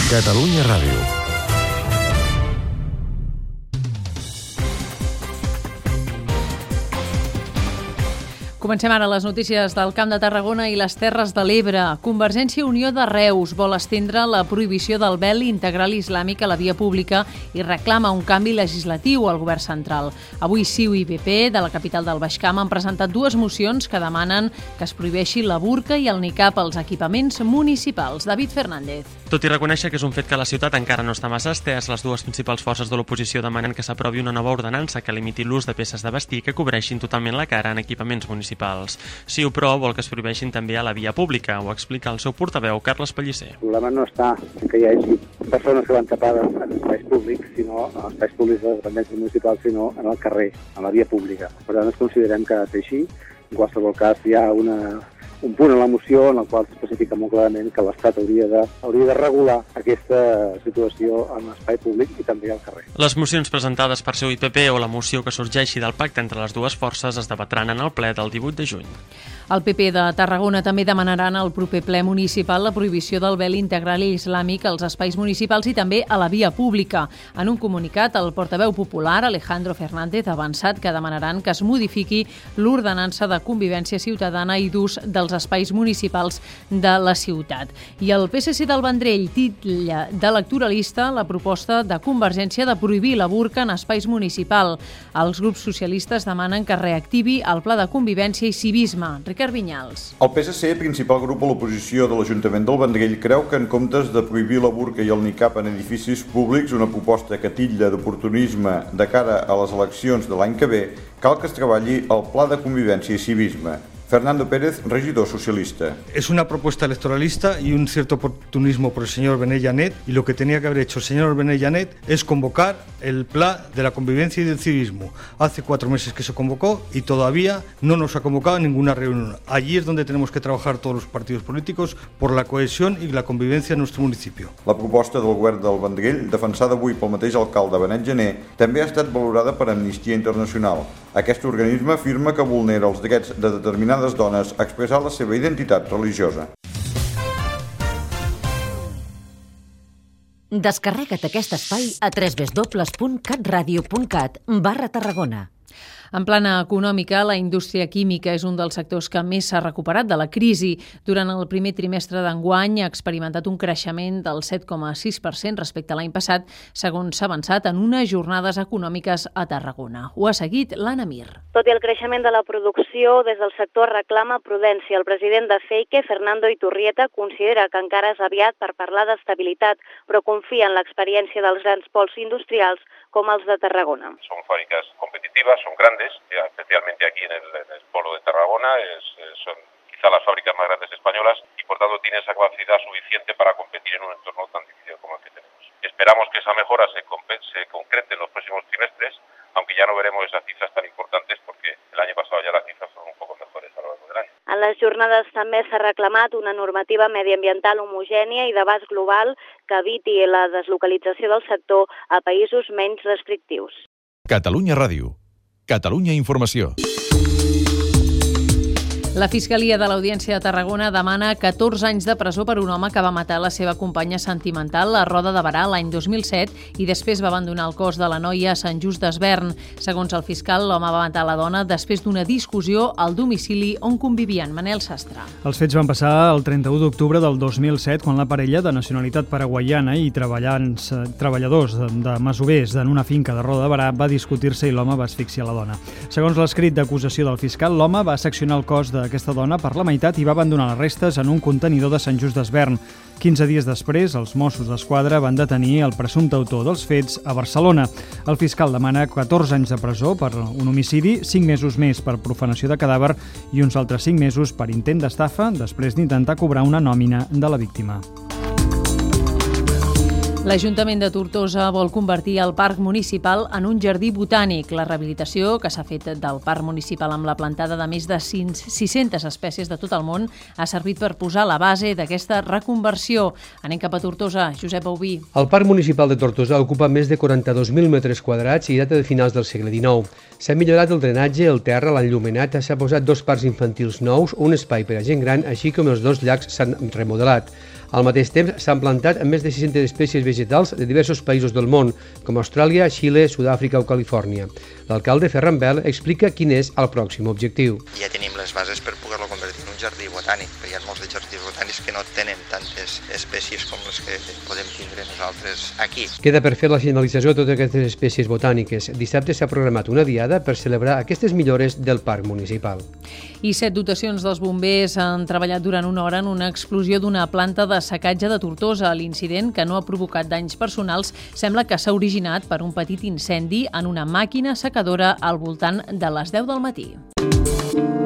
Catalunya Ràdio. Comencem ara les notícies del Camp de Tarragona i les Terres de l'Ebre. Convergència i Unió de Reus vol estendre la prohibició del vel integral islàmic a la via pública i reclama un canvi legislatiu al govern central. Avui CiU i PP de la capital del Baix Camp han presentat dues mocions que demanen que es prohibeixi la burca i el nicab als equipaments municipals. David Fernández. Tot i reconèixer que és un fet que la ciutat encara no està massa estès, les dues principals forces de l'oposició demanen que s'aprovi una nova ordenança que limiti l'ús de peces de vestir que cobreixin totalment la cara en equipaments municipals. CiU, però, vol que es prohibeixin també a la via pública, ho explica el seu portaveu, Carles Pellicer. El problema no està en que hi hagi persones que van tapades en espais públics, sinó en espais públics de les dependències municipals, sinó en el carrer, en la via pública. Per tant, ens considerem que ha de ser així. En qualsevol cas, hi ha un punt en la moció en el qual s'especifica molt clarament que l'Estat hauria de regular aquesta situació en l'espai públic i també al carrer. Les mocions presentades per CiU i PP o la moció que sorgeixi del pacte entre les dues forces es debatran en el ple del 18 de juny. El PP de Tarragona també demanaran al proper ple municipal la prohibició del vel integral i islàmic als espais municipals i també a la via pública. En un comunicat, el portaveu popular, Alejandro Fernández, ha avançat que demanaran que es modifiqui l'ordenança de convivència ciutadana i d'ús dels espais municipals de la ciutat. I el PSC del Vendrell titlla d'electoralista la proposta de Convergència de prohibir la burca en espais municipals. Els grups socialistes demanen que reactivi el pla de convivència i civisme. Ricard Vinyals. El PSC, principal grup a l'oposició de l'Ajuntament del Vendrell, creu que en comptes de prohibir la burca i el nicab en edificis públics, una proposta que titlla d'oportunisme de cara a les eleccions de l'any que ve, cal que es treballi el pla de convivència i civisme. Fernando Pérez, regidor socialista. Es una propuesta electoralista y un cierto oportunismo por el señor Benet Llanet, y lo que tenía que haber hecho el señor Benet Llanet es convocar el plan de la convivencia y del civismo. Hace 4 meses que se convocó y todavía no nos ha convocado a ninguna reunión. Allí es donde tenemos que trabajar todos los partidos políticos por la cohesión y la convivencia en nuestro municipio. La proposta del govern del Vendrell, defensada avui pel mateix alcalde Benet Llanet, també ha estat valorada per Amnistia Internacional. Aquest organisme afirma que vulnera els drets de determinades dones a expressar la seva identitat religiosa. Descarrega't aquest espai a www.catradio.cat/Tarragona. En plana econòmica, la indústria química és un dels sectors que més s'ha recuperat de la crisi. Durant el primer trimestre d'enguany ha experimentat un creixement del 7,6% respecte a l'any passat, segons s'ha avançat en unes jornades econòmiques a Tarragona. Ho ha seguit l'Anna Mir. Tot i el creixement de la producció, des del sector reclama prudència. El president de Feique, Fernando Iturrieta, considera que encara és aviat per parlar d'estabilitat, però confia en l'experiència dels grans pols industrials com els de Tarragona. Son fábricas competitivas, son grandes, especialmente aquí en el polo de Tarragona, son quizá las fábricas más grandes españolas y por tanto tiene esa capacidad suficiente para competir en un entorno tan difícil como el que tenemos. Esperamos que esa mejora se concrete en los próximos trimestres, aunque ya no veremos esas cifras tan importantes porque el año pasado ya las cifras fueron un poco mejores a lo largo del año. En les jornades també s'ha reclamat una normativa mediambiental homogènia i d'abast global que eviti la deslocalització del sector a països menys restrictius. Catalunya Ràdio. Catalunya Informació. La Fiscalia de l'Audiència de Tarragona demana 14 anys de presó per un home que va matar la seva companya sentimental a Roda de Berà l'any 2007 i després va abandonar el cos de la noia a Sant Just d'Esvern. Segons el fiscal, l'home va matar la dona després d'una discussió al domicili on convivien. Manel Sastre. Els fets van passar el 31 d'octubre del 2007, quan la parella de nacionalitat paraguaiana i treballadors de masovers en una finca de Roda de Berà va discutir-se i l'home va asfixiar la dona. Segons l'escrit d'acusació del fiscal, l'home va seccionar el cos d'aquesta dona per la meitat i va abandonar les restes en un contenidor de Sant Just d'Esvern. 15 dies després, els Mossos d'Esquadra van detenir el presumpte autor dels fets a Barcelona. El fiscal demana 14 anys de presó per un homicidi, 5 mesos més per profanació de cadàver i uns altres 5 mesos per intent d'estafa després d'intentar cobrar una nòmina de la víctima. L'Ajuntament de Tortosa vol convertir el Parc Municipal en un jardí botànic. La rehabilitació que s'ha fet del Parc Municipal amb la plantada de més de 600 espècies de tot el món ha servit per posar la base d'aquesta reconversió. Anem cap a Tortosa. Josep Auví. El Parc Municipal de Tortosa ocupa més de 42.000 metres quadrats i data de finals del segle XIX. S'ha millorat el drenatge, el terra, l'enllumenat, s'ha posat 2 parcs infantils nous, un espai per a gent gran, així com els 2 llacs s'han remodelat. Al mateix temps, s'han plantat més de 600 espècies vegetals de diversos països del món, com Austràlia, Xile, Sud-àfrica o Califòrnia. L'alcalde Ferran Bel explica quin és el pròxim objectiu. Ja tenim les bases per poder-lo convertir en un jardí botànic, perquè hi ha molts de jardins botànics que no tenen tantes espècies com les que podem tindre nosaltres aquí. Queda per fer la finalització de totes aquestes espècies botàniques. Dissabte s'ha programat una diada per celebrar aquestes millores del parc municipal. I 7 dotacions dels bombers han treballat durant una hora en una explosió d'una planta de secatge de Tortosa. L'incident, que no ha provocat danys personals, sembla que s'ha originat per un petit incendi en una màquina secadora al voltant de les 10 del matí.